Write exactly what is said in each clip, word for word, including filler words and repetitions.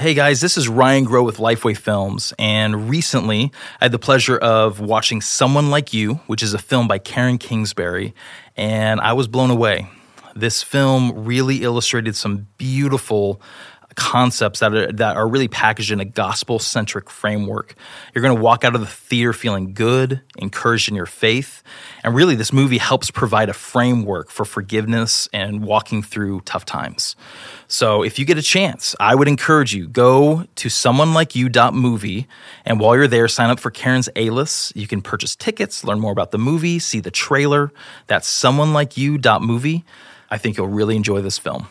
Hey guys, this is Ryan Grow with Lifeway Films, and recently I had the pleasure of watching Someone Like You, which is a film by Karen Kingsbury, and I was blown away. This film really illustrated some beautiful concepts that are, that are really packaged in a gospel-centric framework. You're going to walk out of the theater feeling good, encouraged in your faith, and really this movie helps provide a framework for forgiveness and walking through tough times. So if you get a chance, I would encourage you, go to someone like you dot movie, and while you're there, sign up for Karen's A-List. You can purchase tickets, learn more about the movie, see the trailer. That's someone like you dot movie. I think you'll really enjoy this film.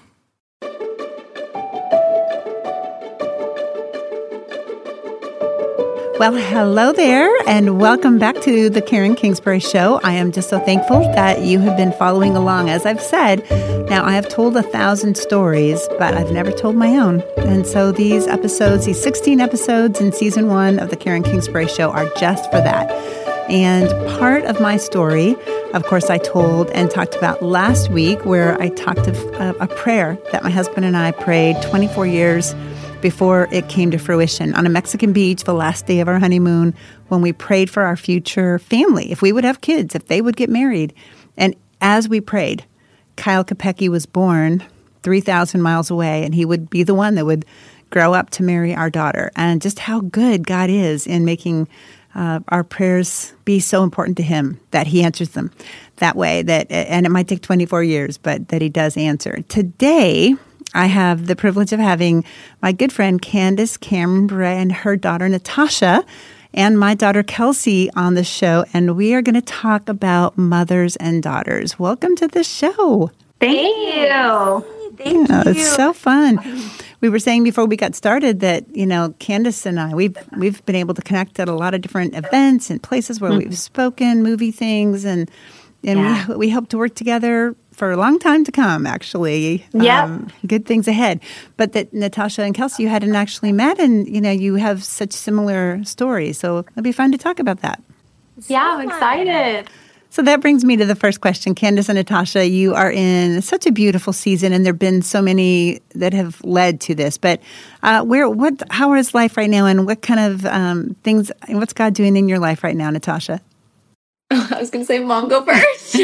Well, hello there, and welcome back to the Karen Kingsbury Show. I am just so thankful that you have been following along. As I've said, now I have told a thousand stories, but I've never told my own. And so these episodes, these sixteen episodes in season one of the Karen Kingsbury Show are just for that. And part of my story, of course, I told and talked about last week, where I talked of uh, a prayer that my husband and I prayed twenty-four years before it came to fruition on a Mexican beach, the last day of our honeymoon, when we prayed for our future family, if we would have kids, if they would get married. And as we prayed, Kyle Kopecki was born three thousand miles away, and he would be the one that would grow up to marry our daughter. And just how good God is in making uh, our prayers be so important to him, that he answers them that way. That, and it might take twenty-four years, but that he does answer. Today, I have the privilege of having my good friend Candace Cambray and her daughter Natasha and my daughter Kelsey on the show, and we are going to talk about mothers and daughters. Welcome to the show. Thank you. Thank yeah, you. It's so fun. We were saying before we got started that, you know, Candace and I, we've we've been able to connect at a lot of different events and places where mm-hmm. we've spoken, movie things, and and yeah. we we hope to work together for a long time to come, actually. Yeah. Um, good things ahead. But that Natasha and Kelsey, you hadn't actually met, and, you know, you have such similar stories. So it'll be fun to talk about that. Yeah, I'm excited. So that brings me to the first question. Candace and Natasha, you are in such a beautiful season, and there have been so many that have led to this. But uh, where, what, how is life right now, and what kind of um, things, what's God doing in your life right now, Natasha? I was going to say, Mom, go first.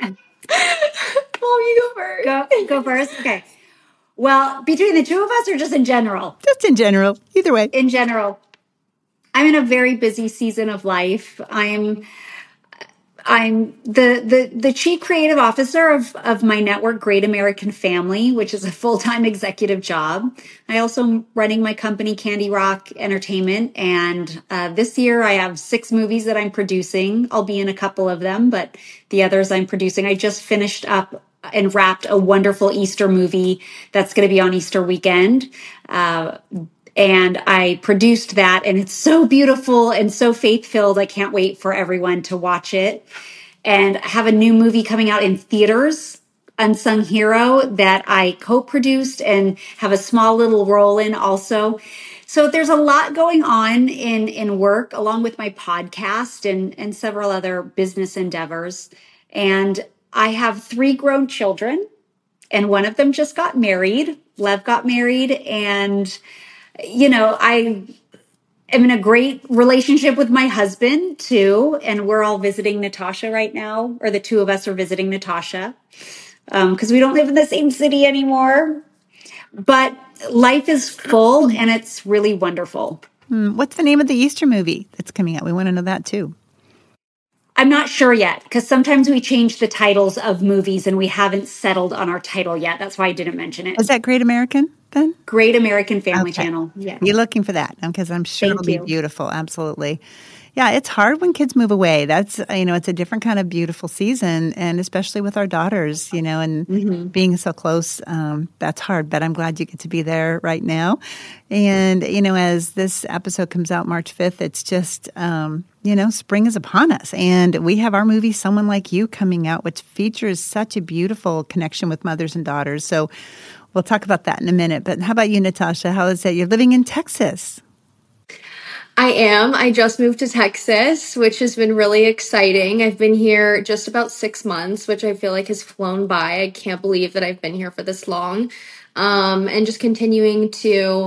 Mom, you go first. Go, go first? Okay. Well, between the two of us or just in general? Just in general. Either way. In general. I'm in a very busy season of life. I'm I'm the the the chief creative officer of, of my network, Great American Family, which is a full-time executive job. I also am running my company, Candy Rock Entertainment. And uh, this year I have six movies that I'm producing. I'll be in a couple of them, but the others I'm producing. I just finished up and wrapped a wonderful Easter movie that's going to be on Easter weekend. Uh, and I produced that, and it's so beautiful and so faith-filled. I can't wait for everyone to watch it. And I have a new movie coming out in theaters, Unsung Hero, that I co-produced and have a small little role in also. So there's a lot going on in, in work, along with my podcast and, and several other business endeavors. And I have three grown children, and one of them just got married. Lev got married, and, you know, I am in a great relationship with my husband, too, and we're all visiting Natasha right now, or the two of us are visiting Natasha, because um, we don't live in the same city anymore. But life is full, and it's really wonderful. Hmm. What's the name of the Easter movie that's coming out? We want to know that, too. I'm not sure yet, because sometimes we change the titles of movies and we haven't settled on our title yet. That's why I didn't mention it. Is that Great American then? Great American Family Okay. Channel. Yeah. You're looking for that, because I'm sure Thank it'll you. be beautiful. Absolutely. Yeah, it's hard when kids move away. That's, you know, it's a different kind of beautiful season, and especially with our daughters, you know, and Mm-hmm. being so close, um, that's hard. But I'm glad you get to be there right now. And, you know, as this episode comes out March fifth, it's just, um, you know, spring is upon us. And we have our movie, Someone Like You, coming out, which features such a beautiful connection with mothers and daughters. So we'll talk about that in a minute. But how about you, Natasha? How is it? You're living in Texas. I am. I just moved to Texas, which has been really exciting. I've been here just about six months, which I feel like has flown by. I can't believe that I've been here for this long. Um, and just continuing to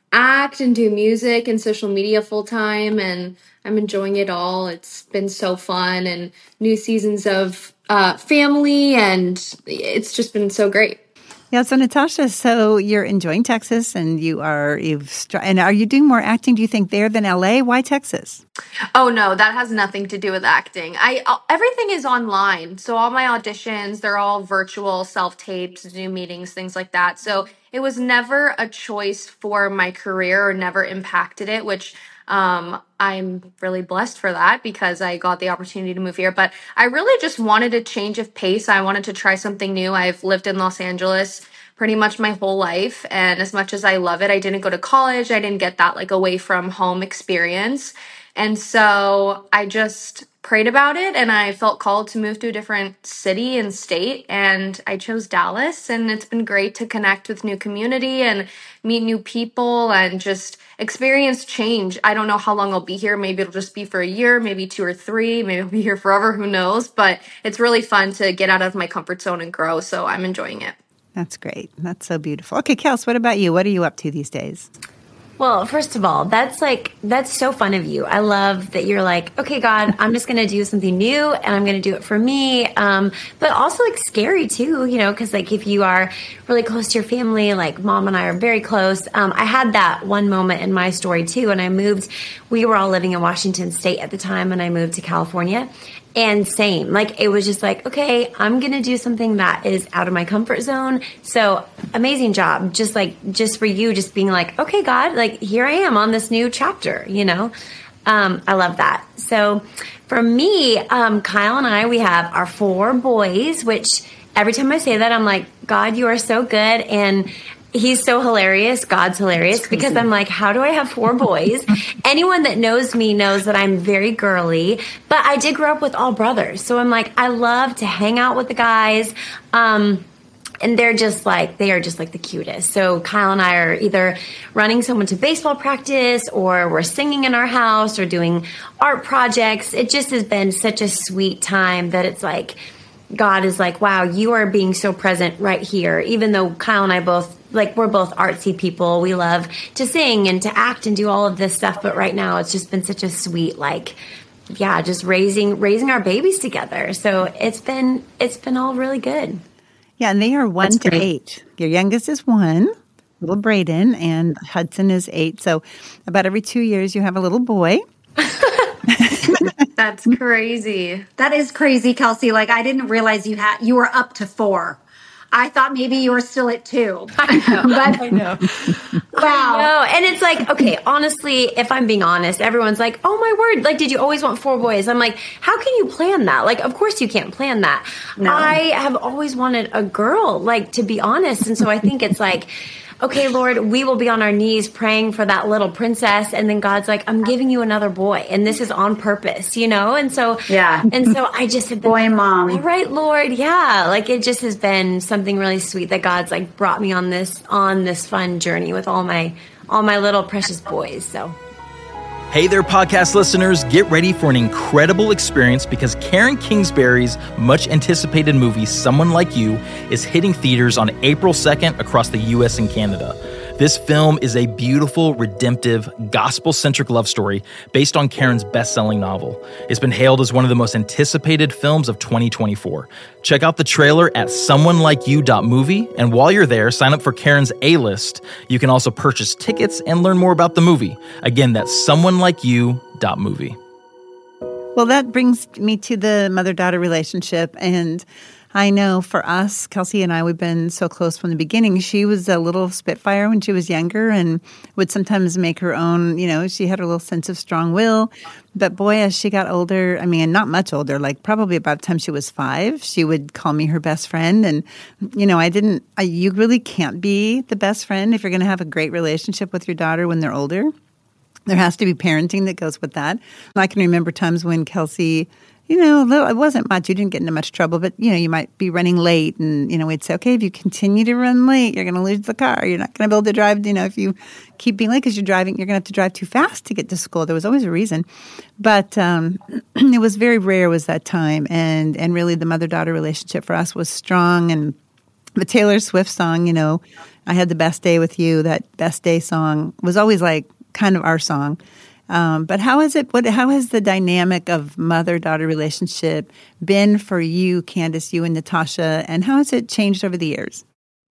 act and do music and social media full time, and I'm enjoying it all. It's been so fun, and new seasons of uh, family, and it's just been so great. Yeah, so Natasha, so you're enjoying Texas, and you are you've str- and are you doing more acting? Do you think there than L A? Why Texas? Oh no, that has nothing to do with acting. I uh, everything is online. So all my auditions, they're all virtual, self-tapes, Zoom meetings, things like that. So it was never a choice for my career or never impacted it, which um I'm really blessed for that because I got the opportunity to move here. But I really just wanted a change of pace. I wanted to try something new. I've lived in Los Angeles pretty much my whole life, and as much as I love it, I didn't go to college. I didn't get that like away from home experience. And so I just prayed about it and I felt called to move to a different city and state. And I chose Dallas. And it's been great to connect with new community and meet new people and just experience change. I don't know how long I'll be here. Maybe it'll just be for a year, maybe two or three. Maybe I'll be here forever. Who knows? But it's really fun to get out of my comfort zone and grow. So I'm enjoying it. That's great. That's so beautiful. Okay, Kels, what about you? What are you up to these days? Well, first of all, that's like, that's so fun of you. I love that you're like, okay, God, I'm just going to do something new and I'm going to do it for me. Um, but also like scary too, you know, cause like if you are really close to your family, like mom and I are very close. Um, I had that one moment in my story too. And I moved, we were all living in Washington State at the time and I moved to California. And same, like it was just like, okay, I'm going to do something that is out of my comfort zone. So amazing job. Just like, just for you, just being like, okay, God, like here I am on this new chapter, you know? Um, I love that. So for me, um, Kyle and I, we have our four boys, which every time I say that, I'm like, God, you are so good. And he's so hilarious. God's hilarious because I'm like, how do I have four boys? Anyone that knows me knows that I'm very girly, but I did grow up with all brothers. So I'm like, I love to hang out with the guys. Um, and they're just like, they are just like the cutest. So Kyle and I are either running someone to baseball practice or we're singing in our house or doing art projects. It just has been such a sweet time that it's like, God is like, wow, you are being so present right here. Even though Kyle and I both, like, we're both artsy people. We love to sing and to act and do all of this stuff. But right now it's just been such a sweet, like, yeah, just raising, raising our babies together. So it's been, it's been all really good. Yeah. And they are one That's to great. eight. Your youngest is one, little Braden, and Hudson is eight. So about every two years you have a little boy. That's crazy. That is crazy, Kelsey. Like I didn't realize you had you were up to four. I thought maybe you were still at two. I know. But, I know. wow. No, and it's like, okay, honestly, if I'm being honest, everyone's like, oh my word, like, did you always want four boys? I'm like, how can you plan that? Like, of course you can't plan that. No. I have always wanted a girl, like, to be honest. And so I think it's like, okay, Lord, we will be on our knees praying for that little princess. And then God's like, I'm giving you another boy. And this is on purpose, you know? And so, Yeah. And so I just have been, Boy and mom. all right, Lord. Yeah. Like it just has been something really sweet that God's like brought me on this, on this fun journey with all my, all my little precious boys. So. Hey there, podcast listeners. Get ready for an incredible experience because Karen Kingsbury's much-anticipated movie, Someone Like You, is hitting theaters on April second across the U S and Canada. This film is a beautiful, redemptive, gospel-centric love story based on Karen's best-selling novel. It's been hailed as one of the most anticipated films of twenty twenty-four. Check out the trailer at someone like you dot movie, and while you're there, sign up for Karen's A-List. You can also purchase tickets and learn more about the movie. Again, that's someone like you dot movie. Well, that brings me to the mother-daughter relationship. And I know for us, Kelsey and I, we've been so close from the beginning. She was a little spitfire when she was younger and would sometimes make her own, you know, she had her little sense of strong will. But boy, as she got older, I mean, not much older, like probably about the time she was five, she would call me her best friend. And, you know, I didn't, I, you really can't be the best friend if you're going to have a great relationship with your daughter when they're older. There has to be parenting that goes with that. And I can remember times when Kelsey, you know, it wasn't much. You didn't get into much trouble, but, you know, you might be running late. And, you know, we'd say, okay, if you continue to run late, you're going to lose the car. You're not going to be able to drive, you know, if you keep being late because you're driving, you're going to have to drive too fast to get to school. There was always a reason. But um, it was very rare was that time. And, and really the mother-daughter relationship for us was strong and The Taylor Swift song, you know, I Had the Best Day with You, that Best Day song was always like kind of our song. Um, but how is it, what, how has the dynamic of mother-daughter relationship been for you, Candace, you and Natasha, and how has it changed over the years?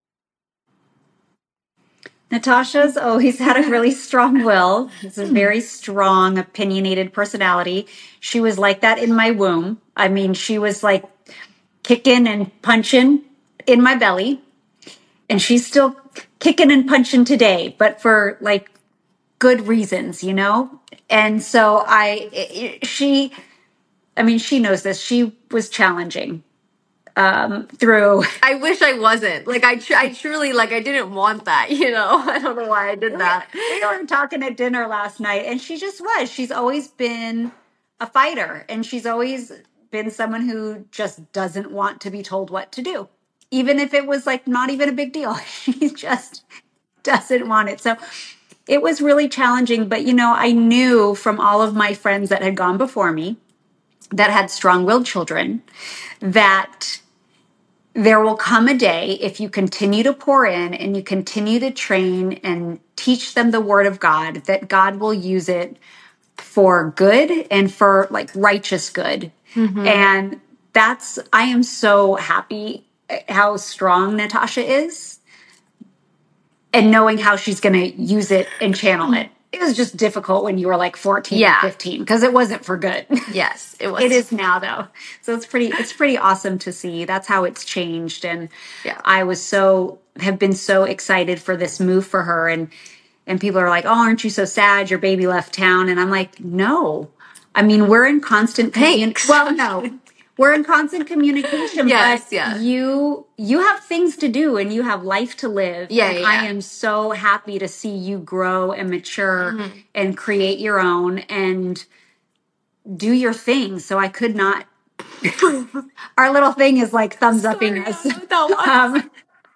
Natasha's always had a really strong will. It's a very strong, opinionated personality. She was like that in my womb. I mean, she was like kicking and punching in my belly. And she's still kicking and punching today, but for like good reasons, you know? And so I, it, she, I mean, she knows this. She was challenging. Um, through. I wish I wasn't. Like, I, tr- I truly, like, I didn't want that, you know? I don't know why I did that. We were talking at dinner last night, and she just was. She's always been a fighter, and she's always been someone who just doesn't want to be told what to do. Even if it was, like, not even a big deal. She just doesn't want it. So it was really challenging. But, you know, I knew from all of my friends that had gone before me that had strong-willed children that there will come a day if you continue to pour in and you continue to train and teach them the word of God, that God will use it for good and for like righteous good. Mm-hmm. And that's, I am so happy how strong Natasha is and knowing how she's going to use it and channel it. It was just difficult when you were like fourteen yeah. or fifteen because it wasn't for good. Yes, it was. It is now though. So it's pretty it's pretty awesome to see. That's how it's changed. And yeah. I was so have been so excited for this move for her. And and people are like, "Oh, aren't you so sad your baby left town?" And I'm like, "No. I mean, we're in constant Thanks. Well, no. We're in constant communication, yes, but yeah. you you have things to do and you have life to live. Yeah, and yeah. I am so happy to see you grow and mature mm-hmm. and create your own and do your thing. So I could not. Our little thing is like thumbs upping us. Um,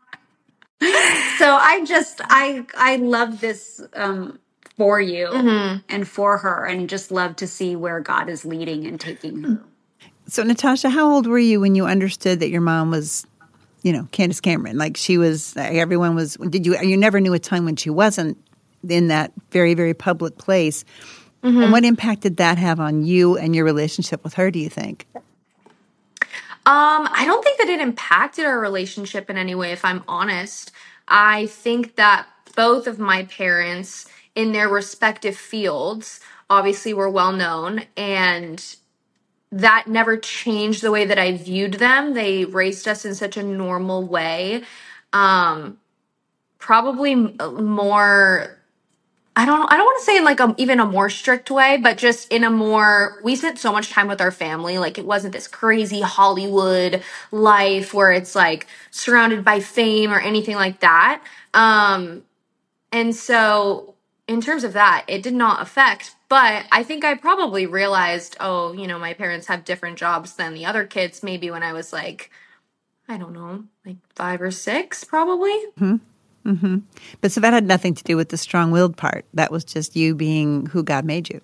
so I just I I love this um, for you mm-hmm. and for her, and just love to see where God is leading and taking her. So, Natasha, how old were you when you understood that your mom was, you know, Candace Cameron? Like she was, everyone was, did you, you never knew a time when she wasn't in that very, very public place. Mm-hmm. And what impact did that have on you and your relationship with her, do you think? Um, I don't think that it impacted our relationship in any way, if I'm honest. I think that both of my parents in their respective fields obviously were well known, and that never changed the way that I viewed them. They raised us in such a normal way. Um, probably more, I don't I don't want to say in like a, even a more strict way, but just in a more, we spent so much time with our family. Like it wasn't this crazy Hollywood life where it's like surrounded by fame or anything like that. Um, and so in terms of that, it did not affect. But I think I probably realized, oh, you know, my parents have different jobs than the other kids, maybe when I was like, I don't know, like five or six, probably. Mm-hmm. Mm-hmm. But so that had nothing to do with the strong-willed part. That was just you being who God made you.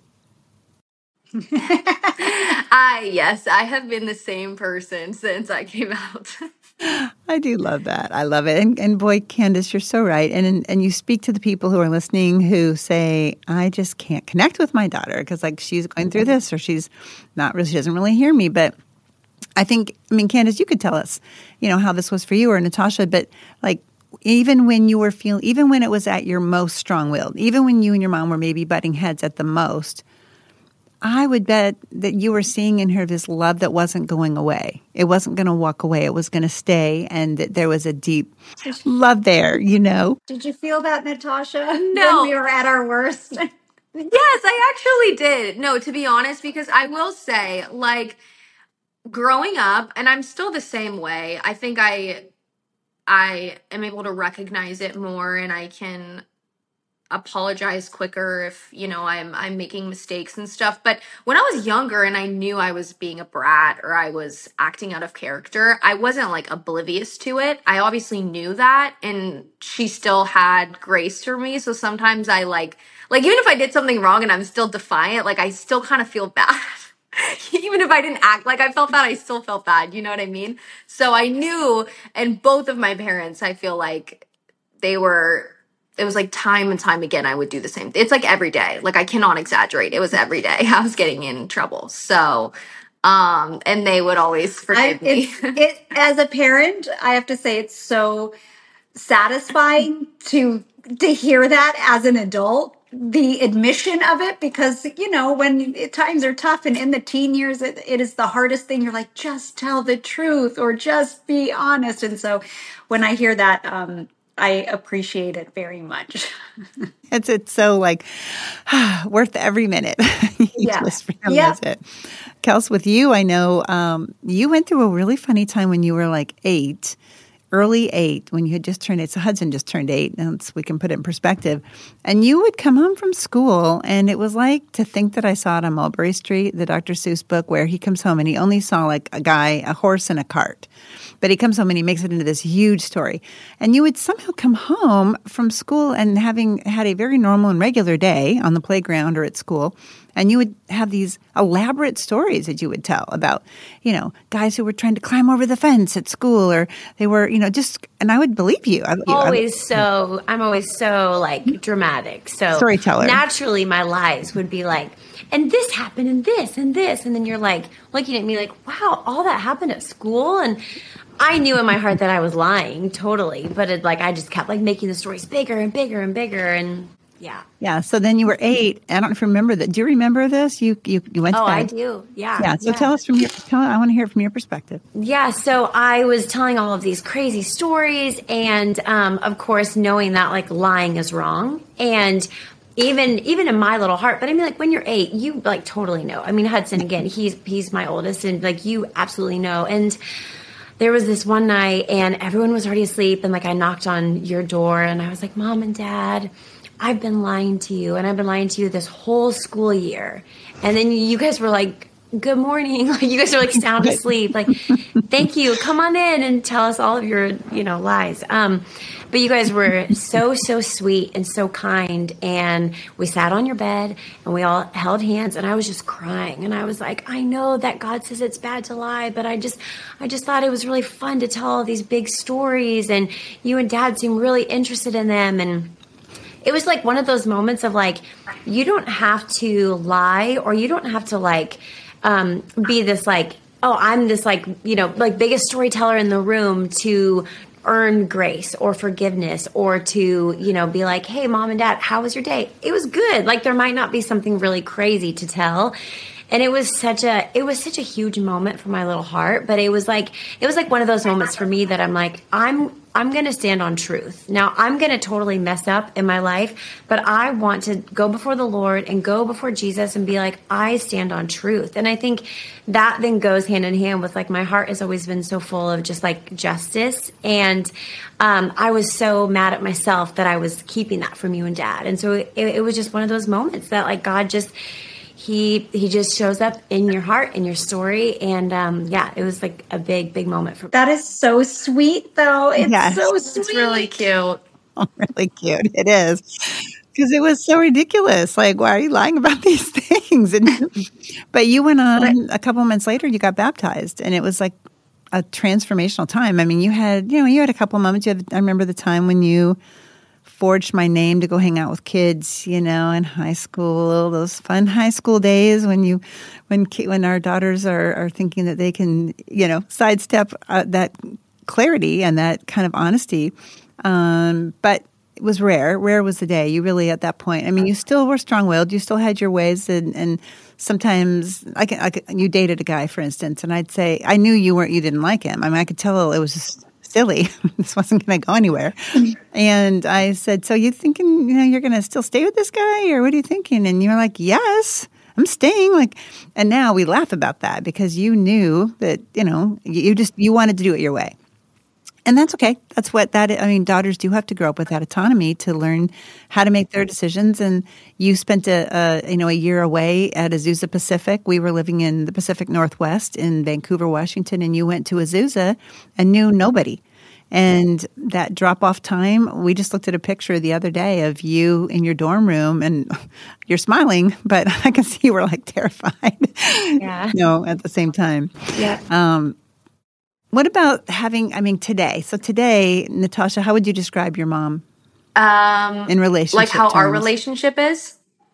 I, yes, I have been the same person since I came out. I do love that. I love it. And, and boy, Candace, you're so right. And and you speak to the people who are listening who say, I just can't connect with my daughter because like she's going through this or she's not really, she doesn't really hear me. But I think, I mean, Candace, you could tell us, you know, how this was for you or Natasha, but like even when you were feeling, even when it was at your most strong-willed, even when you and your mom were maybe butting heads at the most, I would bet that you were seeing in her this love that wasn't going away. It wasn't going to walk away. It was going to stay, and that there was a deep love there, you know? Did you feel that, Natasha? No. When we were at our worst? Yes, I actually did. No, to be honest, because I will say, like, growing up, and I'm still the same way, I think I, I am able to recognize it more, and I can apologize quicker if, you know, I'm I'm making mistakes and stuff. But when I was younger and I knew I was being a brat or I was acting out of character, I wasn't like oblivious to it. I obviously knew that, and she still had grace for me. So sometimes I like like even if I did something wrong and I'm still defiant, like I still kind of feel bad. Even if I didn't act like I felt bad, I still felt bad. You know what I mean? So I knew, and both of my parents, I feel like they were, it was like time and time again, I would do the same. It's like every day. Like I cannot exaggerate. It was every day I was getting in trouble. So, um, and they would always forgive I, me. it's, it, as a parent, I have to say it's so satisfying to to hear that as an adult, the admission of it, because you know when it, times are tough and in the teen years it, it is the hardest thing. You're like, just tell the truth or just be honest. And so when I hear that, um I appreciate it very much. It's it's so like worth every minute. You Yeah. just Yeah. realize it. Kels, with you, I know um, you went through a really funny time when you were like eight, early eight, when you had just turned eight. So Hudson just turned eight, and so we can put it in perspective. And you would come home from school, and it was like to think that I saw it on Mulberry Street, the Doctor Seuss book, where he comes home and he only saw like a guy, a horse, and a cart. But he comes home and he makes it into this huge story. And you would somehow come home from school and having had a very normal and regular day on the playground or at school, and you would have these elaborate stories that you would tell about, you know, guys who were trying to climb over the fence at school, or they were, you know, just, and I would believe you. I, always I, so, I'm always so like dramatic. So Storyteller. Naturally, my lies would be like, and this happened and this and this. And then you're like looking at me like, wow, all that happened at school. And I knew in my heart that I was lying totally, but it like, I just kept like making the stories bigger and bigger and bigger. And yeah. Yeah. So then you were eight. I don't know if you remember that. Do you remember this? You you, you went to Oh, bed. I do. Yeah. Yeah. So tell us from your, tell, I want to hear it from your perspective. Yeah, so I was telling all of these crazy stories, and um, of course, knowing that like lying is wrong, and even even in my little heart. But I mean, like when you're eight, you like totally know. I mean, Hudson again, he's he's my oldest, and like you absolutely know. And there was this one night, and everyone was already asleep, and like I knocked on your door, and I was like, "Mom and Dad, I've been lying to you, and I've been lying to you this whole school year." And then you guys were like, "Good morning." Like you guys are like sound asleep. Like, thank you. Come on in and tell us all of your, you know, lies. Um, but you guys were so, so sweet and so kind. And we sat on your bed and we all held hands, and I was just crying. And I was like, I know that God says it's bad to lie, but I just, I just thought it was really fun to tell all these big stories, and you and Dad seemed really interested in them. And it was like one of those moments of like, you don't have to lie, or you don't have to like, um, be this like, oh, I'm this like, you know, like biggest storyteller in the room to earn grace or forgiveness, or to, you know, be like, hey, Mom and Dad, how was your day? It was good. Like there might not be something really crazy to tell. And it was such a, it was such a huge moment for my little heart, but it was like, it was like one of those moments for me that I'm like, I'm, I'm going to stand on truth. Now I'm going to totally mess up in my life, but I want to go before the Lord and go before Jesus and be like, I stand on truth. And I think that then goes hand in hand with like, my heart has always been so full of just like justice. And, um, I was so mad at myself that I was keeping that from you and Dad. And so it, it was just one of those moments that like God just, He he just shows up in your heart, in your story. And um, yeah, it was like a big, big moment for me. That is so sweet, though. It's Yes. so sweet. It's really cute. Oh, really cute. It is. Because it was so ridiculous. Like, why are you lying about these things? And, but you went on a couple of months later, you got baptized, and it was like a transformational time. I mean, you had, you know, you had a couple of moments. You had, I remember the time when you forged my name to go hang out with kids, you know, in high school, those fun high school days when you, when when our daughters are, are thinking that they can, you know, sidestep uh, that clarity and that kind of honesty. Um, but it was rare. Rare was the day. You really, at that point, I mean, you still were strong-willed. You still had your ways, and, and sometimes I can, I can, you dated a guy, for instance, and I'd say, I knew you weren't, you didn't like him. I mean, I could tell it was just silly. This wasn't going to go anywhere. And I said, so you thinking, you know, you're going to still stay with this guy, or what are you thinking? And you were like, yes, I'm staying. Like, and now we laugh about that because you knew that, you know, you just, you wanted to do it your way. And that's okay. That's what that, I mean, daughters do have to grow up with that autonomy to learn how to make their decisions. And you spent a, a you know, a year away at Azusa Pacific. We were living in the Pacific Northwest in Vancouver, Washington, and you went to Azusa and knew nobody. And that drop off time, we just looked at a picture the other day of you in your dorm room and you're smiling, but I can see you were like terrified. Yeah. No, at the same time. Yeah. Um, what about having, I mean, today? So today, Natasha, how would you describe your mom Um, in relationship like how our terms? relationship is.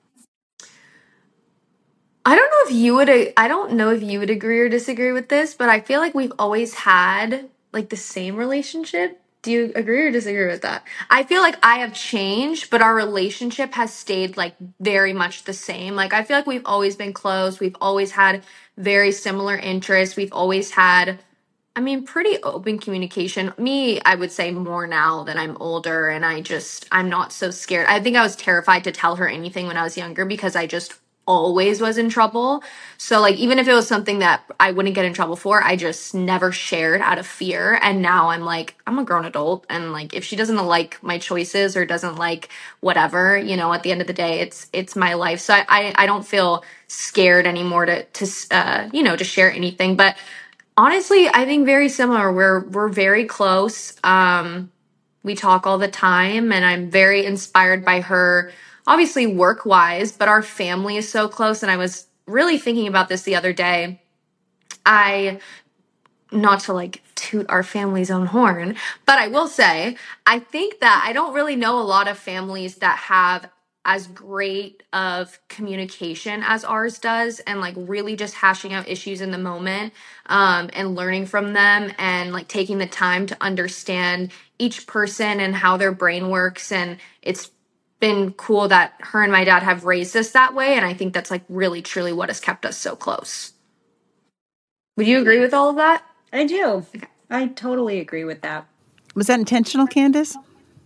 I don't know if you would. I don't know if you would agree or disagree with this, but I feel like we've always had like the same relationship. Do you agree or disagree with that? I feel like I have changed, but our relationship has stayed like very much the same. Like I feel like we've always been close. We've always had very similar interests. We've always had, I mean, pretty open communication. Me, I would say more now that I'm older and I just, I'm not so scared. I think I was terrified to tell her anything when I was younger because I just always was in trouble. So, like, even if it was something that I wouldn't get in trouble for, I just never shared out of fear. And now I'm like, I'm a grown adult. And, like, if she doesn't like my choices or doesn't like whatever, you know, at the end of the day, it's, it's my life. So I, I, I don't feel scared anymore to, to, uh, you know, to share anything. But, honestly, I think very similar. We're we're very close. Um, we talk all the time, and I'm very inspired by her, obviously work wise, but our family is so close. And I was really thinking about this the other day. I not to like toot our family's own horn, but I will say, I think that I don't really know a lot of families that have as great of communication as ours does and like really just hashing out issues in the moment um, and learning from them and like taking the time to understand each person and how their brain works. And it's been cool that her and my dad have raised us that way. And I think that's like really, truly what has kept us so close. Would you agree with all of that? I do. I totally agree with that. Was that intentional, Candace?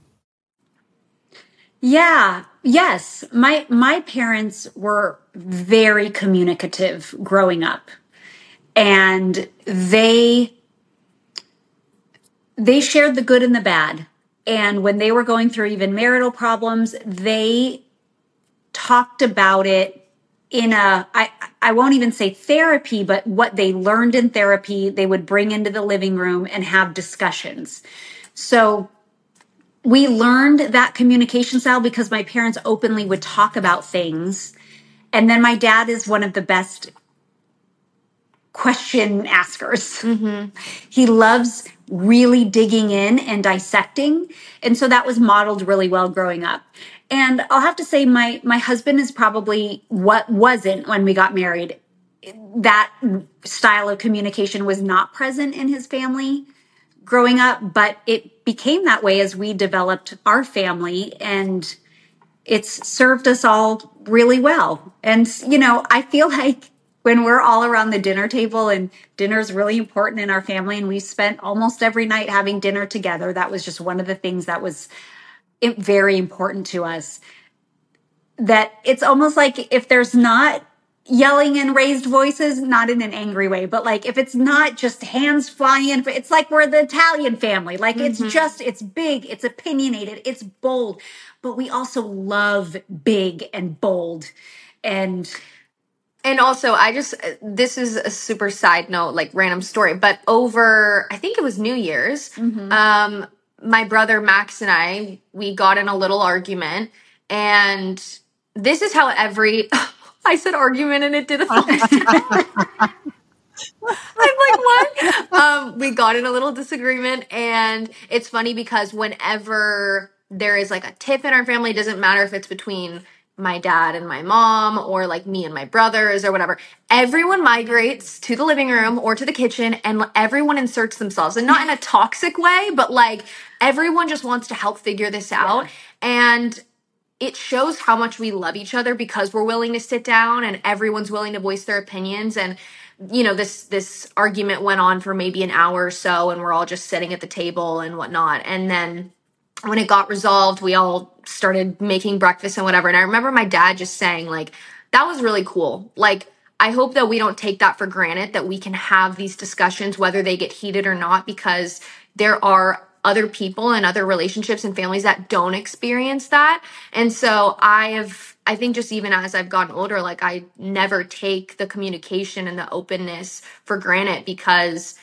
Yeah. Yes. My my parents were very communicative growing up. And they they shared the good and the bad. And when they were going through even marital problems, they talked about it in a, I, I won't even say therapy, but what they learned in therapy, they would bring into the living room and have discussions. So we learned that communication style because my parents openly would talk about things. And then my dad is one of the best question askers. Mm-hmm. He loves really digging in and dissecting. And so that was modeled really well growing up. And I'll have to say my my husband is probably what wasn't when we got married. That style of communication was not present in his family growing up, but it became that way as we developed our family, and it's served us all really well. And, you know, I feel like when we're all around the dinner table, and dinner is really important in our family, and we spent almost every night having dinner together. That was just one of the things that was very important to us. That it's almost like if there's not yelling and raised voices, not in an angry way, but like if it's not just hands flying, it's like we're the Italian family. Like mm-hmm. It's just, it's big, it's opinionated, it's bold, but we also love big and bold. And And also, I just, this is a super side note, like random story, but over, I think it was New Year's, mm-hmm. um, my brother Max and I, we got in a little argument, and this is how every, I said argument and it did a I'm like, what? Um, we got in a little disagreement, and it's funny because whenever there is like a tiff in our family, it doesn't matter if it's between my dad and my mom or like me and my brothers or whatever, everyone migrates to the living room or to the kitchen, and everyone inserts themselves, and not in a toxic way, but like everyone just wants to help figure this out. Yeah. And it shows how much we love each other because we're willing to sit down and everyone's willing to voice their opinions. And, you know, this, this argument went on for maybe an hour or so, and we're all just sitting at the table and whatnot. And then when it got resolved, we all started making breakfast and whatever. And I remember my dad just saying, like, that was really cool. Like, I hope that we don't take that for granted, that we can have these discussions, whether they get heated or not, because there are other people and other relationships and families that don't experience that. And so I have, I think just even as I've gotten older, like I never take the communication and the openness for granted, because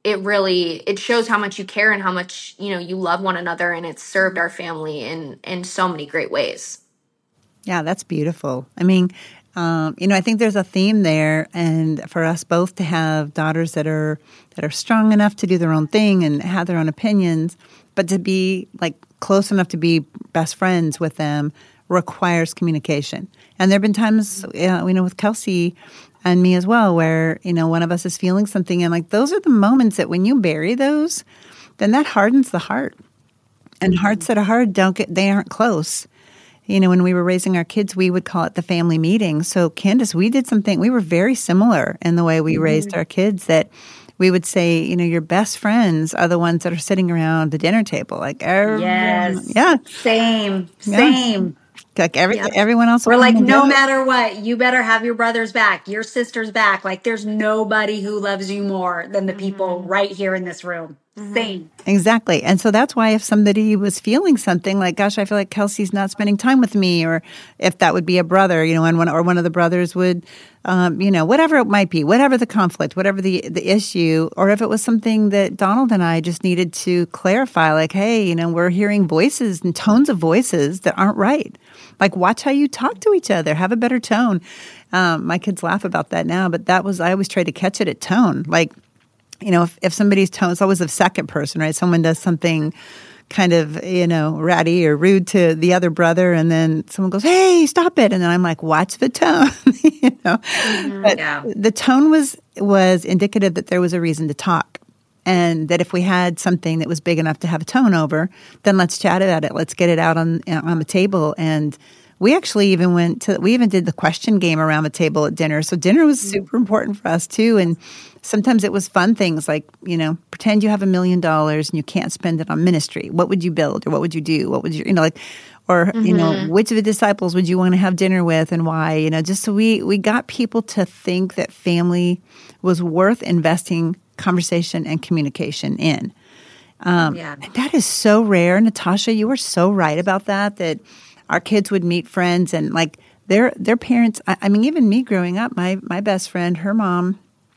it really, it shows how much you care and how much, you know, you love one another, and it's served our family in, in so many great ways. Yeah, that's beautiful. I mean, um, you know, I think there's a theme there, and for us both to have daughters that are that are strong enough to do their own thing and have their own opinions, but to be like close enough to be best friends with them requires communication. And there have been times, you know, you know, with Kelsey and me as well, where, you know, one of us is feeling something, and like those are the moments that when you bury those, then that hardens the heart. And hearts that are hard don't get, they aren't close. You know, when we were raising our kids, we would call it the family meeting. So, Candace, we did something, we were very similar in the way we mm-hmm. raised our kids, that we would say, you know, your best friends are the ones that are sitting around the dinner table. Like, everyone, yes. Yeah. Same. Yeah. Same. Like every, yeah. everyone else. We're like, no matter what, you better have your brother's back, your sister's back. Like, there's nobody who loves you more than the people mm-hmm. right here in this room. Mm-hmm. Same. Exactly. And so that's why if somebody was feeling something like, gosh, I feel like Kelsey's not spending time with me, or if that would be a brother, you know, and one, or one of the brothers would, um, you know, whatever it might be, whatever the conflict, whatever the, the issue, or if it was something that Donald and I just needed to clarify, like, hey, you know, we're hearing voices and tones of voices that aren't right. Like, watch how you talk to each other. Have a better tone. Um, my kids laugh about that now, but that was, I always tried to catch it at tone. Like, you know, if, if somebody's tone, it's always the second person, right? Someone does something kind of, you know, ratty or rude to the other brother, and then someone goes, hey, stop it. And then I'm like, watch the tone, you know. Mm-hmm, but yeah. the tone was was indicative that there was a reason to talk. And that if we had something that was big enough to have a tone over, then let's chat about it. Let's get it out on on the table. And we actually even went to, we even did the question game around the table at dinner. So dinner was super important for us too. And sometimes it was fun things like, you know, pretend you have a million dollars and you can't spend it on ministry. What would you build, or what would you do? What would you, you know, like, or, mm-hmm. you know, which of the disciples would you want to have dinner with and why? You know, just so we, we got people to think that family was worth investing conversation and communication in. Um, yeah. That is so rare. Natasha, you were so right about that, that our kids would meet friends and like their their parents. I, I mean, even me growing up, my my best friend, her mom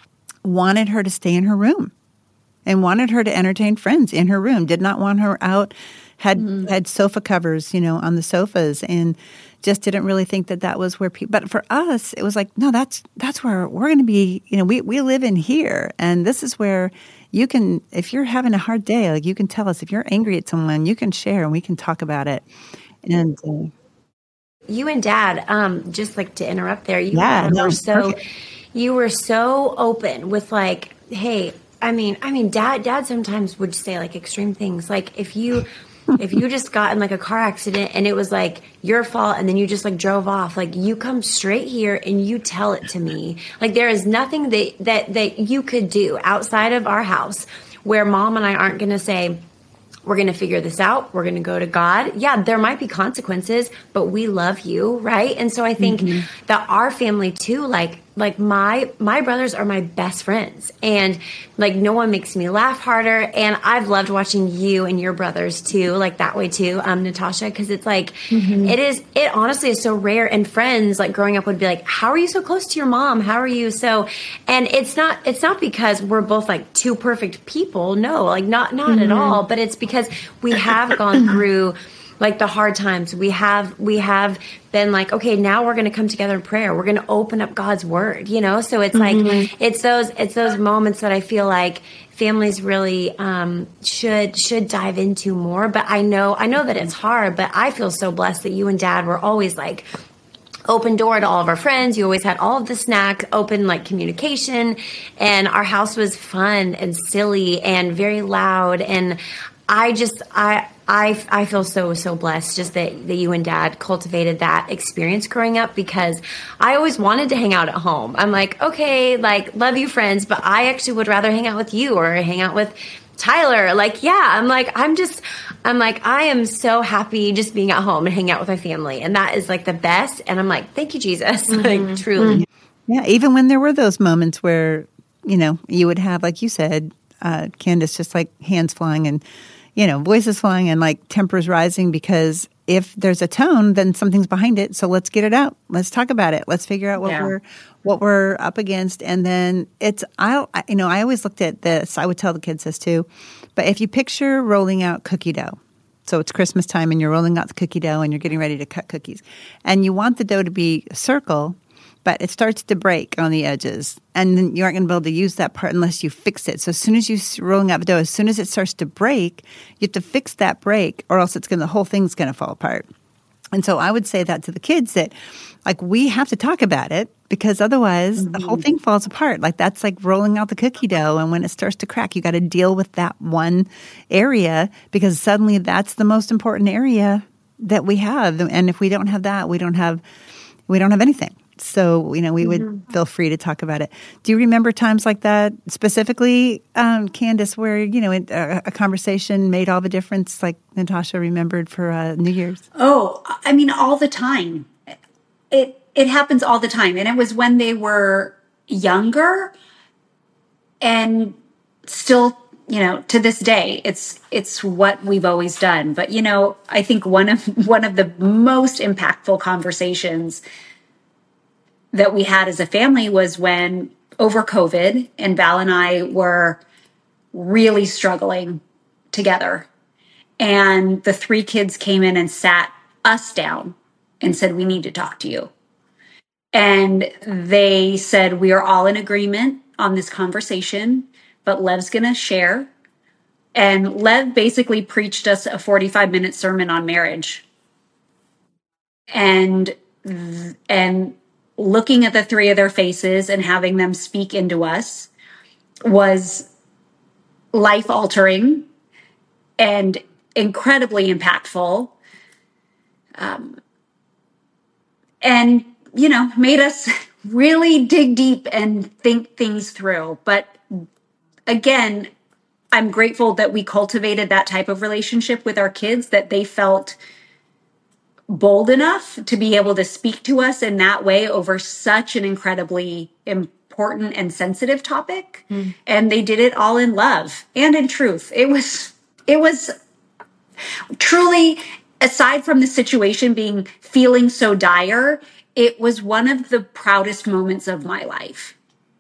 wanted her to stay in her room and wanted her to entertain friends in her room, did not want her out, had mm-hmm. had sofa covers, you know, on the sofas, and just didn't really think that that was where people, but for us, it was like, no, that's that's where we're going to be, you know, we, we live in here, and this is where you can, if you're having a hard day, like you can tell us, if you're angry at someone, you can share and we can talk about it. And uh, you and Dad, um, just like to interrupt there, you yeah, no, were so, perfect. you were so open with like, hey, I mean, I mean, dad, dad sometimes would say like extreme things. Like if you, if you just got in like a car accident and it was like your fault and then you just like drove off, like you come straight here and you tell it to me. Like there is nothing that, that, that you could do outside of our house where Mom and I aren't going to say, we're going to figure this out. We're going to go to God. Yeah, there might be consequences, but we love you, right? And so I think mm-hmm. that our family too, like, like my, my brothers are my best friends, and like no one makes me laugh harder. And I've loved watching you and your brothers too, like that way too, um, Natasha, cause it's like, mm-hmm. it is, it honestly is so rare. And friends like growing up would be like, how are you so close to your mom? How are you so, and it's not, it's not because we're both like two perfect people. No, like not, not mm-hmm. at all, but it's because we have gone through like the hard times. We have, we have been like, okay, now we're going to come together in prayer. We're going to open up God's word, you know? So it's mm-hmm. like, it's those, it's those moments that I feel like families really, um, should, should dive into more. But I know, I know that it's hard, but I feel so blessed that you and Dad were always like open door to all of our friends. You always had all of the snack, open like communication, and our house was fun and silly and very loud. And I just, I, I, I feel so, so blessed just that, that you and Dad cultivated that experience growing up, because I always wanted to hang out at home. I'm like, okay, like, love you friends, but I actually would rather hang out with you or hang out with Tyler. Like, yeah, I'm like, I'm just, I'm like, I am so happy just being at home and hanging out with my family. And that is like the best. And I'm like, thank you, Jesus. Mm-hmm. Like, truly. Yeah. Even when there were those moments where, you know, you would have, like you said, uh, Candace, just like hands flying and, you know, voices flying and like tempers rising, because if there's a tone, then something's behind it. So let's get it out. Let's talk about it. Let's figure out what Yeah. we're what we're up against. And then it's I I- you know I always looked at this. I would tell the kids this too. But if you picture rolling out cookie dough, so it's Christmas time and you're rolling out the cookie dough and you're getting ready to cut cookies, and you want the dough to be a circle, but it starts to break on the edges, and then you aren't going to be able to use that part unless you fix it. So as soon as you're rolling out the dough, as soon as it starts to break, you have to fix that break, or else it's going the whole thing's going to fall apart. And so I would say that to the kids that, like, we have to talk about it because otherwise mm-hmm. the whole thing falls apart. Like that's like rolling out the cookie dough, and when it starts to crack, you got to deal with that one area because suddenly that's the most important area that we have. And if we don't have that, we don't have we don't have anything. So, you know, we would mm-hmm. feel free to talk about it. Do you remember times like that specifically, um, Candace, where, you know, it, a, a conversation made all the difference, like Natasha remembered for uh, New Year's? Oh, I mean, all the time. It it happens all the time. And it was when they were younger and still, you know, to this day, it's it's what we've always done. But, you know, I think one of one of the most impactful conversations that we had as a family was when over COVID and Val and I were really struggling together. And the three kids came in and sat us down and said, we need to talk to you. And they said, we are all in agreement on this conversation, but Lev's going to share. And Lev basically preached us a forty-five minute sermon on marriage. And, and, looking at the three of their faces and having them speak into us was life altering and incredibly impactful. Um, and, you know, made us really dig deep and think things through. But again, I'm grateful that we cultivated that type of relationship with our kids, that they felt bold enough to be able to speak to us in that way over such an incredibly important and sensitive topic. Mm. And they did it all in love and in truth. It was, it was truly, aside from the situation being feeling so dire, it was one of the proudest moments of my life.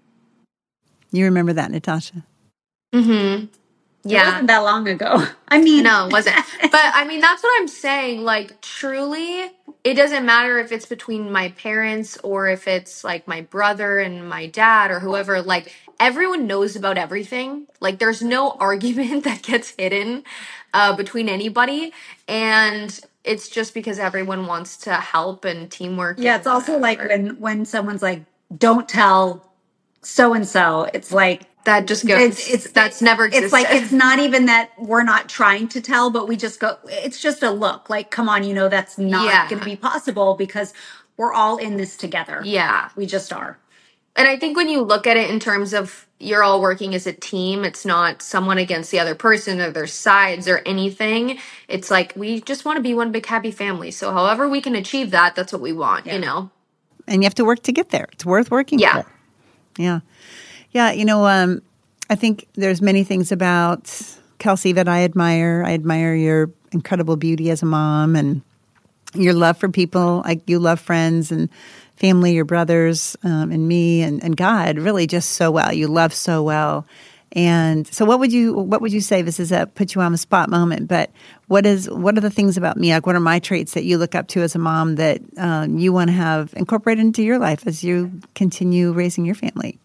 You remember that, Natasha? Mm-hmm. Yeah. It wasn't that long ago. I mean, no, it wasn't. But I mean, that's what I'm saying. Like, truly, it doesn't matter if it's between my parents or if it's like my brother and my dad or whoever. Like, everyone knows about everything. Like, there's no argument that gets hidden uh, between anybody. And it's just because everyone wants to help and teamwork. Yeah, and it's also whatever. like when, when someone's like, don't tell so-and-so. It's like, that just goes, it's, it's that's never existed. It's like, it's not even that we're not trying to tell, but we just go, it's just a look like, come on, you know, that's not yeah. going to be possible because we're all in this together. Yeah. We just are. And I think when you look at it in terms of you're all working as a team, it's not someone against the other person or their sides or anything. It's like, we just want to be one big happy family. So however we can achieve that, that's what we want, yeah. you know? And you have to work to get there. It's worth working yeah. for. Yeah. Yeah, you know, um, I think there's many things about Kelsey that I admire. I admire your incredible beauty as a mom and your love for people. Like you love friends and family, your brothers, um, and me and, and God really just so well. You love so well. And so what would you what would you say? This is a put you on the spot moment, but what is what are the things about me? Like what are my traits that you look up to as a mom that um, you want to have incorporated into your life as you continue raising your family?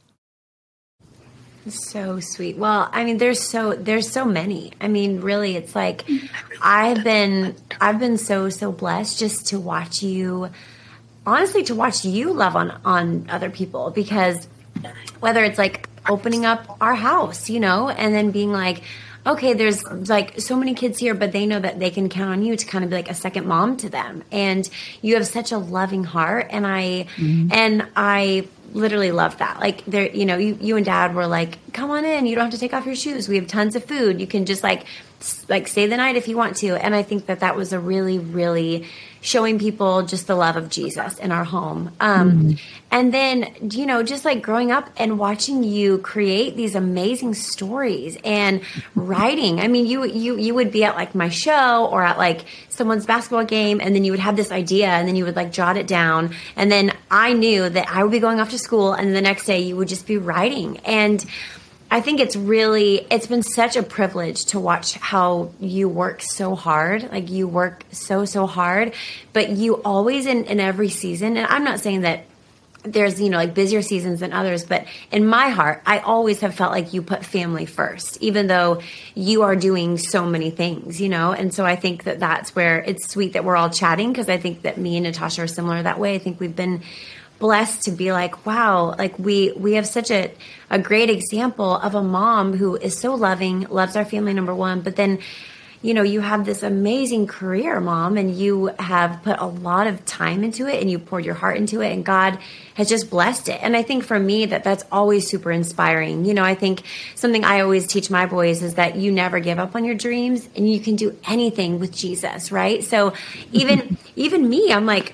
So sweet. Well, I mean, there's so there's so many. I mean, really, it's like I've been I've been so so blessed just to watch you. Honestly, to watch you love on on other people, because whether it's like opening up our house, you know, and then being like, okay, there's like so many kids here, but they know that they can count on you to kind of be like a second mom to them, and you have such a loving heart, and I mm-hmm. and I. literally love that. Like there, you know, you, you and Dad were like, come on in. You don't have to take off your shoes. We have tons of food. You can just like, like stay the night if you want to. And I think that that was a really, really showing people just the love of Jesus in our home. Um, mm-hmm. And then, you know, just like growing up and watching you create these amazing stories and writing. I mean, you, you, you would be at like my show or at like someone's basketball game, and then you would have this idea and then you would like jot it down. And then I knew that I would be going off to school, and the next day you would just be writing. And I think it's really, it's been such a privilege to watch how you work so hard. Like you work so, so hard, but you always in, in every season, and I'm not saying that there's, you know, like busier seasons than others, but in my heart, I always have felt like you put family first, even though you are doing so many things, you know? And so I think that that's where it's sweet that we're all chatting, because I think that me and Natasha are similar that way. I think we've been blessed to be like, wow, like we, we have such a, a great example of a mom who is so loving, loves our family, number one, but then, you know, you have this amazing career, Mom, and you have put a lot of time into it and you poured your heart into it, and God has just blessed it. And I think for me that that's always super inspiring. You know, I think something I always teach my boys is that you never give up on your dreams, and you can do anything with Jesus, right? So even, even me, I'm like,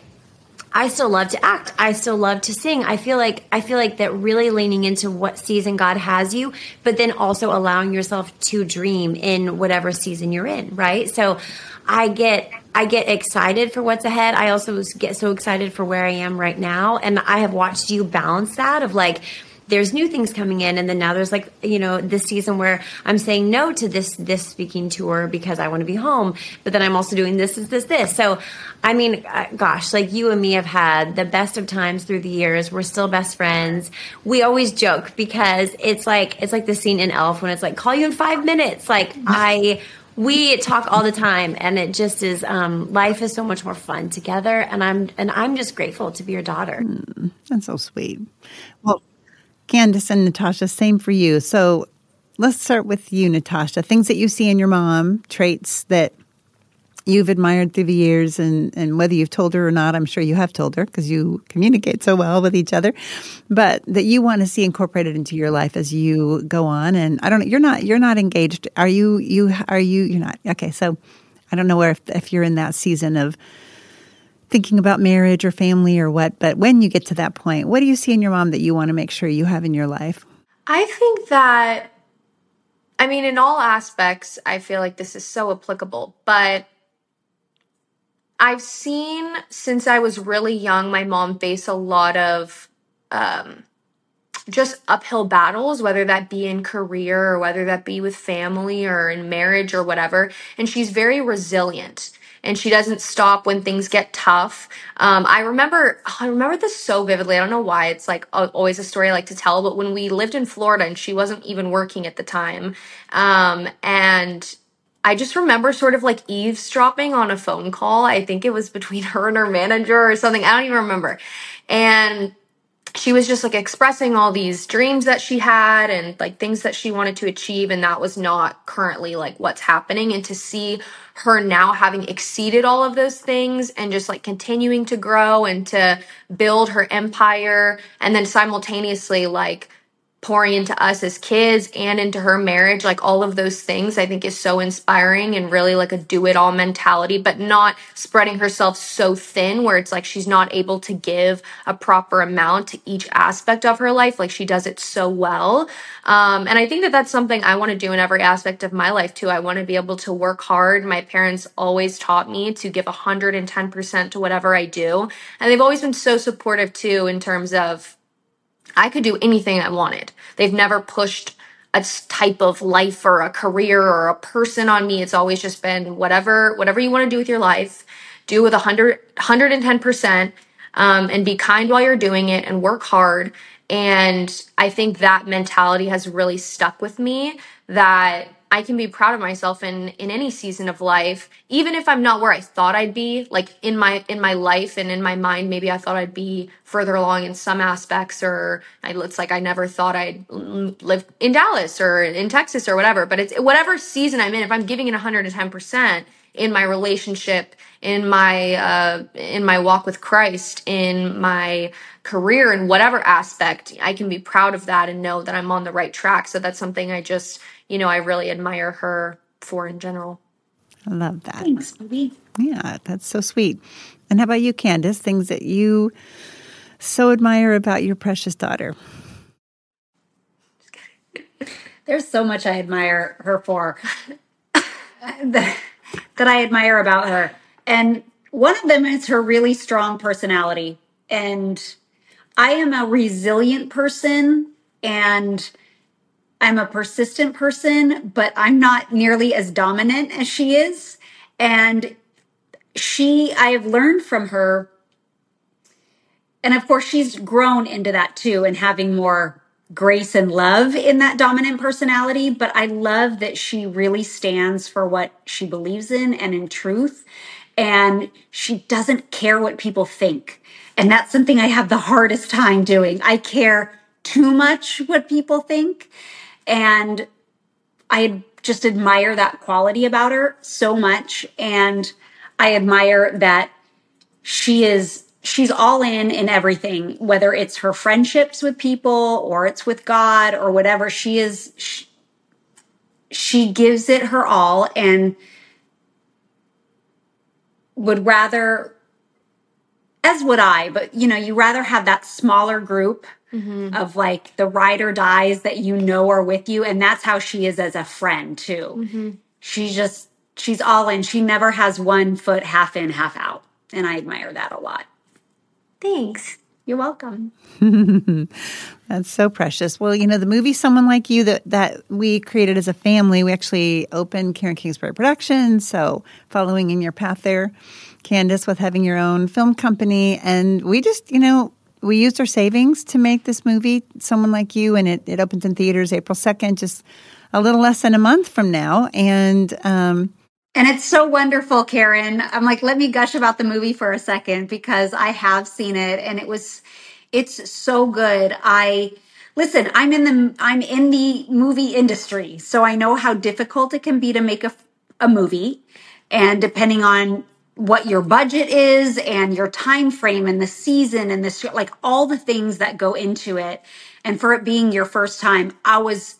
I still love to act. I still love to sing. I feel like I feel like that really leaning into what season God has you, but then also allowing yourself to dream in whatever season you're in, right? So I get I get excited for what's ahead. I also get so excited for where I am right now, and I have watched you balance that of like, there's new things coming in, and then now there's like, you know, this season where I'm saying no to this this speaking tour because I want to be home, but then I'm also doing this, this, this, this. So, I mean, gosh, like you and me have had the best of times through the years. We're still best friends. We always joke because it's like it's like the scene in Elf when it's like, call you in five minutes. Like I. We talk all the time, and it just is. Um, life is so much more fun together, and I'm and I'm just grateful to be your daughter. Mm, that's so sweet. Well, Candace and Natasha, same for you. So let's start with you, Natasha. Things that you see in your mom, traits that you've admired through the years, and, and whether you've told her or not, I'm sure you have told her because you communicate so well with each other, but that you want to see incorporated into your life as you go on. And I don't know, you're not, you're not engaged. Are you, you, are you, you're not. Okay. So I don't know where, if, if you're in that season of thinking about marriage or family or what, but when you get to that point, what do you see in your mom that you want to make sure you have in your life? I think that, I mean, in all aspects, I feel like this is so applicable, but I've seen since I was really young, my mom face a lot of um, just uphill battles, whether that be in career or whether that be with family or in marriage or whatever. And she's very resilient, and she doesn't stop when things get tough. Um, I remember, I remember this so vividly. I don't know why. It's like always a story I like to tell, but when we lived in Florida and she wasn't even working at the time, um, and I just remember sort of like eavesdropping on a phone call. I think it was between her and her manager or something. I don't even remember. And she was just like expressing all these dreams that she had and like things that she wanted to achieve. And that was not currently like what's happening. And to see her now having exceeded all of those things and just like continuing to grow and to build her empire, and then simultaneously like pouring into us as kids and into her marriage, like all of those things I think is so inspiring, and really like a do-it-all mentality, but not spreading herself so thin where it's like she's not able to give a proper amount to each aspect of her life. Like she does it so well. Um, and I think that that's something I want to do in every aspect of my life too. I want to be able to work hard. My parents always taught me to give one hundred ten percent to whatever I do. And they've always been so supportive too, in terms of I could do anything I wanted. They've never pushed a type of life or a career or a person on me. It's always just been whatever, whatever you want to do with your life, do with one hundred, one hundred ten percent, um, and be kind while you're doing it and work hard. And I think that mentality has really stuck with me, that I can be proud of myself in, in any season of life, even if I'm not where I thought I'd be, like in my, in my life and in my mind, maybe I thought I'd be further along in some aspects, or I, it's like I never thought I'd live in Dallas or in Texas or whatever, but it's whatever season I'm in, if I'm giving it one hundred ten percent in my relationship, in my, uh, in my walk with Christ, in my career, in whatever aspect, I can be proud of that and know that I'm on the right track. So that's something I just, you know, I really admire her for in general. I love that. Thanks, baby. Yeah, that's so sweet. And how about you, Candace? Things that you so admire about your precious daughter? There's so much I admire her for that, that I admire about her. And one of them is her really strong personality. And I am a resilient person and I'm a persistent person, but I'm not nearly as dominant as she is. And she, I have learned from her. And of course, she's grown into that too and having more grace and love in that dominant personality. But I love that she really stands for what she believes in and in truth. And she doesn't care what people think. And that's something I have the hardest time doing. I care too much what people think. And I just admire that quality about her so much. And I admire that she is she's all in in everything, whether it's her friendships with people or it's with God or whatever. She is, she, she gives it her all and would rather, as would I, but you know, you rather have that smaller group mm-hmm. of like the ride or dies that you know are with you. And that's how she is as a friend too. Mm-hmm. She's just, she's all in. She never has one foot half in, half out. And I admire that a lot. Thanks. You're welcome. That's so precious. Well, you know, the movie Someone Like You that, that we created as a family, we actually opened Karen Kingsbury Productions, so following in your path there, Candace, with having your own film company. And we just, you know, we used our savings to make this movie, Someone Like You, and it, it opens in theaters April second, just a little less than a month from now. And um And it's so wonderful, Karen. I'm like, let me gush about the movie for a second because I have seen it and it was, it's so good. I, listen, I'm in the, I'm in the movie industry, so I know how difficult it can be to make a, a movie. And depending on what your budget is and your time frame and the season and this, like all the things that go into it. And for it being your first time, I was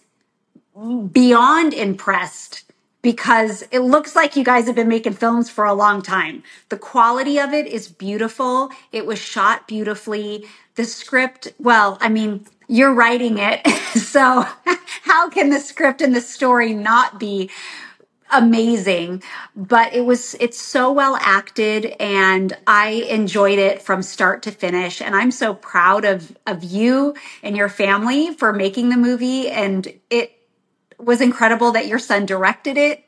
beyond impressed because it looks like you guys have been making films for a long time. The quality of it is beautiful. It was shot beautifully. The script, well, I mean, you're writing it. So how can the script and the story not be amazing? But it was, it's so well acted and I enjoyed it from start to finish. And I'm so proud of, of you and your family for making the movie. And it was incredible that your son directed it.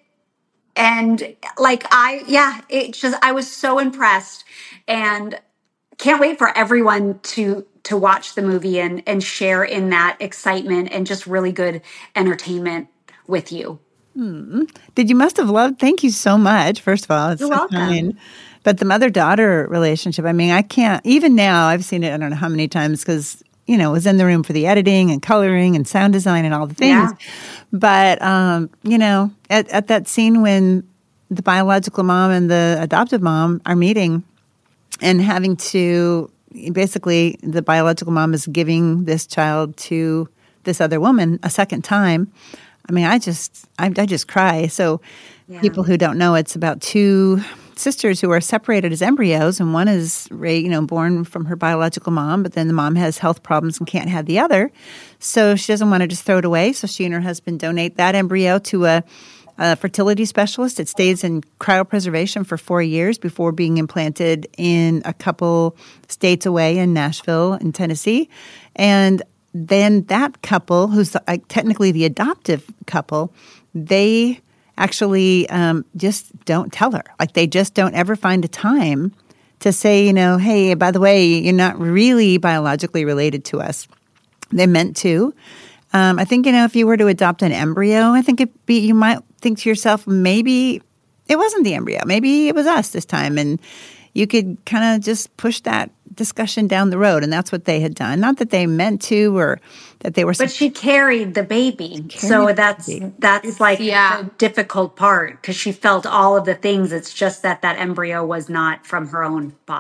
And like, I, yeah, it just, I was so impressed and can't wait for everyone to, to watch the movie and, and share in that excitement and just really good entertainment with you. Hmm. Did you must have loved, thank you so much. First of all, it's You're so welcome. kind. But the mother-daughter relationship, I mean, I can't, even now, I've seen it, I don't know how many times because, you know, was in the room for the editing and coloring and sound design and all the things. Yeah. But, um, you know, at, at that scene when the biological mom and the adoptive mom are meeting and having to, basically, the biological mom is giving this child to this other woman a second time. I mean, I just, I, I just cry. So yeah. People who don't know, it's about two sisters who are separated as embryos, and one is, you know, born from her biological mom, but then the mom has health problems and can't have the other. So she doesn't want to just throw it away. So she and her husband donate that embryo to a, a fertility specialist. It stays in cryopreservation for four years before being implanted in a couple states away in Nashville and Tennessee. And then that couple, who's uh, technically the adoptive couple, they actually um, just don't tell her. Like, they just don't ever find a time to say, you know, hey, by the way, you're not really biologically related to us. They meant to. Um, I think, you know, if you were to adopt an embryo, I think it'd be, you might think to yourself, maybe it wasn't the embryo. Maybe it was us this time. And you could kind of just push that discussion down the road. And that's what they had done. Not that they meant to or that they were... But she carried the baby. Carried so that's baby. that's like yeah. the difficult part because she felt all of the things. It's just that that embryo was not from her own body.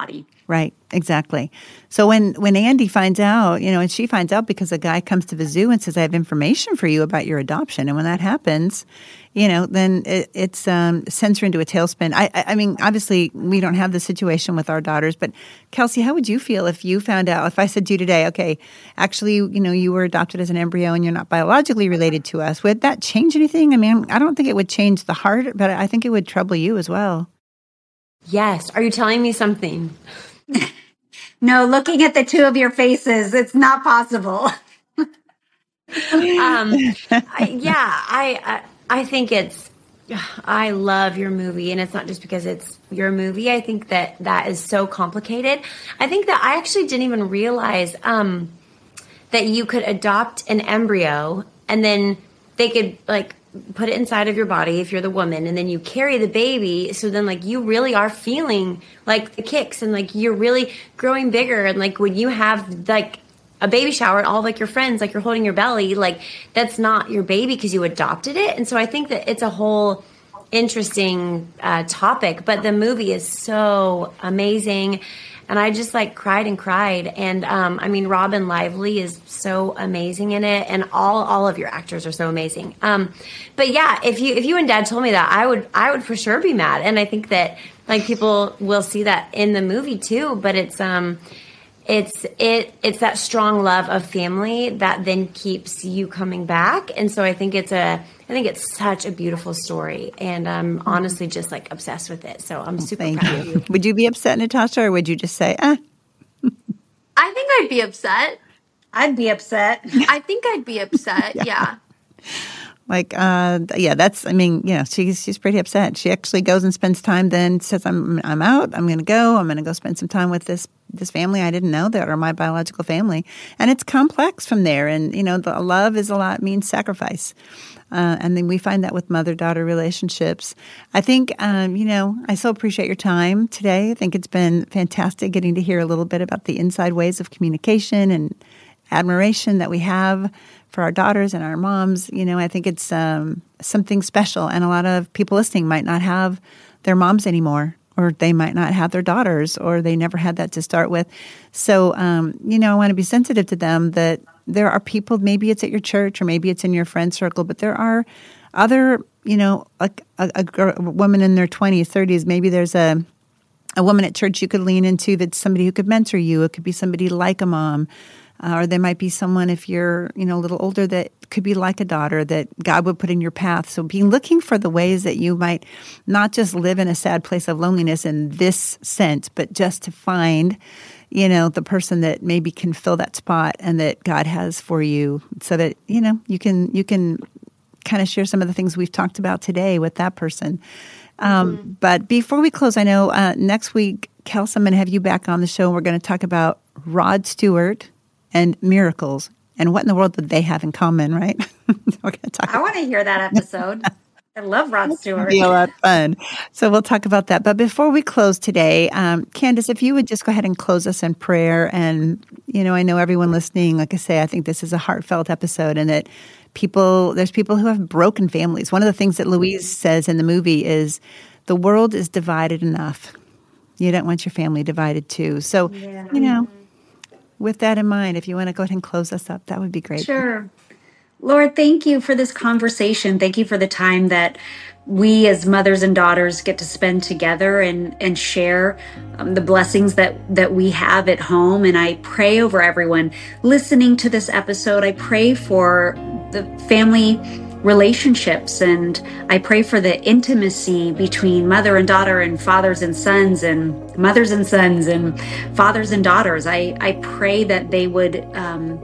Right, exactly. So when, when Andy finds out, you know, and she finds out because a guy comes to the zoo and says, I have information for you about your adoption. And when that happens, you know, then it it's, um, sends her into a tailspin. I, I, I mean, obviously we don't have the situation with our daughters, but Kelsey, how would you feel if you found out, if I said to you today, okay, actually, you know, you were adopted as an embryo and you're not biologically related to us. Would that change anything? I mean, I don't think it would change the heart, but I think it would trouble you as well. Yes. Are you telling me something? No, looking at the two of your faces, it's not possible. um, I, yeah, I, I I think it's. I love your movie, and it's not just because it's your movie. I think that that is so complicated. I think that I actually didn't even realize um, that you could adopt an embryo, and then they could like put it inside of your body if you're the woman, and then you carry the baby. So then like you really are feeling like the kicks, and like you're really growing bigger. And like when you have like a baby shower and all like your friends, like you're holding your belly, like that's not your baby because you adopted it. And so I think that it's a whole interesting uh, topic, but the movie is so amazing. And I just like cried and cried. And um, I mean, Robin Lively is so amazing in it, and all all of your actors are so amazing. Um, but yeah, if you if you and Dad told me that, I would I would for sure be mad. And I think that like people will see that in the movie too. But it's um, it's it it's that strong love of family that then keeps you coming back. And so I think it's a I think it's such a beautiful story, and I'm honestly just like obsessed with it. So I'm super Thank proud you. of you. Would you be upset, Natasha, or would you just say, ah? I think I'd be upset. I'd be upset. I think I'd be upset. yeah. yeah. Like, uh, yeah, that's, I mean, you know, she's, she's pretty upset. She actually goes and spends time, then says, I'm, I'm out. I'm going to go. I'm going to go spend some time with this, this family I didn't know that are my biological family. And it's complex from there. And, you know, the love is a lot, means sacrifice. Uh, and then we find that with mother-daughter relationships. I think, um, you know, I so appreciate your time today. I think it's been fantastic getting to hear a little bit about the inside ways of communication and admiration that we have for our daughters and our moms. You know, I think it's um, something special. And a lot of people listening might not have their moms anymore, or they might not have their daughters, or they never had that to start with. So, um, you know, I want to be sensitive to them that there are people, maybe it's at your church or maybe it's in your friend circle, but there are other, you know, like a, a, girl, a woman in their twenties, thirties, maybe there's a a woman at church you could lean into that's somebody who could mentor you. It could be somebody like a mom, uh, or there might be someone if you're, you know, a little older that could be like a daughter that God would put in your path. So be looking for the ways that you might not just live in a sad place of loneliness in this sense, but just to find, you know, the person that maybe can fill that spot and that God has for you, so that, you know, you can you can kind of share some of the things we've talked about today with that person. Um, mm-hmm. But before we close, I know uh, next week, Kels, I'm going to have you back on the show. And we're going to talk about Rod Stewart and miracles and what in the world did they have in common, right? We're going to talk. I want to hear that episode. I love Rod Stewart. It'll be a lot of fun. So we'll talk about that. But before we close today, um, Candace, if you would just go ahead and close us in prayer. And, you know, I know everyone listening, like I say, I think this is a heartfelt episode, and that people, there's people who have broken families. One of the things that Louise says in the movie is the world is divided enough. You don't want your family divided too. So, yeah. you know, with that in mind, if you want to go ahead and close us up, that would be great. Sure. Lord, thank you for this conversation. Thank you for the time that we as mothers and daughters get to spend together and, and share um, the blessings that, that we have at home. And I pray over everyone listening to this episode. I pray for the family relationships, and I pray for the intimacy between mother and daughter and fathers and sons and mothers and sons and fathers and daughters. I, I pray that they would um,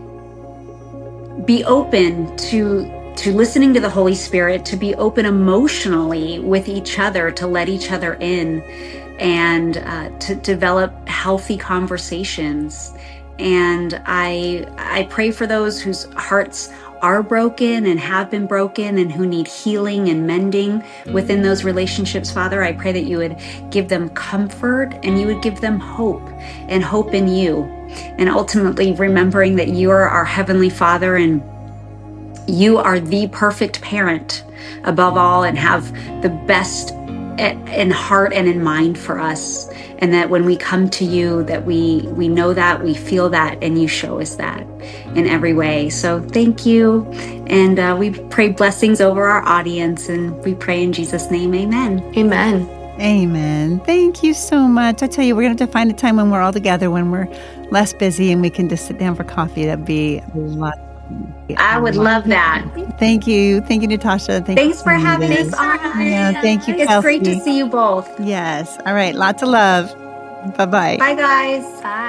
be open to to listening to the Holy Spirit, to be open emotionally with each other, to let each other in, and uh, to develop healthy conversations. And I I pray for those whose hearts are broken and have been broken and who need healing and mending within those relationships. Father, I pray that you would give them comfort and you would give them hope and hope in you. And ultimately remembering that you are our Heavenly Father and you are the perfect parent above all and have the best in heart and in mind for us. and that when we come to you, that we we know that, we feel that, and you show us that in every way. So thank you, and uh, we pray blessings over our audience, and we pray in Jesus' name, amen. Amen. Amen. Thank you so much. I tell you, we're going to have to find a time when we're all together, when we're less busy and we can just sit down for coffee. That'd be a lot. I would love that. Thank you. Thank you, Natasha. Thank Thanks you for having Anita. us on. Yeah, thank you, It's Kelsey. great to see you both. Yes. All right. Lots of love. Bye-bye. Bye, guys. Bye.